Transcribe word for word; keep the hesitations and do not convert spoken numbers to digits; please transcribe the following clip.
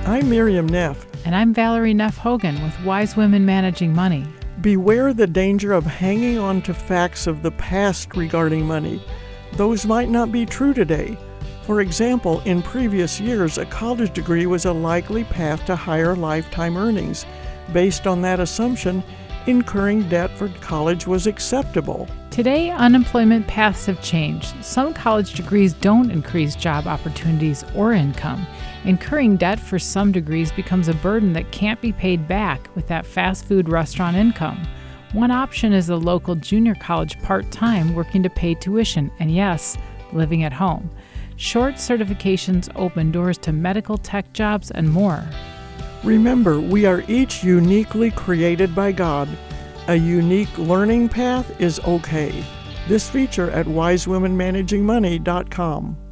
I'm Miriam Neff. And I'm Valerie Neff Hogan with Wise Women Managing Money. Beware the danger of hanging on to facts of the past regarding money. Those might not be true today. For example, in previous years, a college degree was a likely path to higher lifetime earnings. Based on that assumption, incurring debt for college was acceptable. Today, unemployment paths have changed. Some college degrees don't increase job opportunities or income. Incurring debt for some degrees becomes a burden that can't be paid back with that fast food restaurant income. One option is a local junior college part-time working to pay tuition and, yes, living at home. Short certifications open doors to medical tech jobs and more. Remember, we are each uniquely created by God. A unique learning path is okay. This feature at wise women managing money dot com.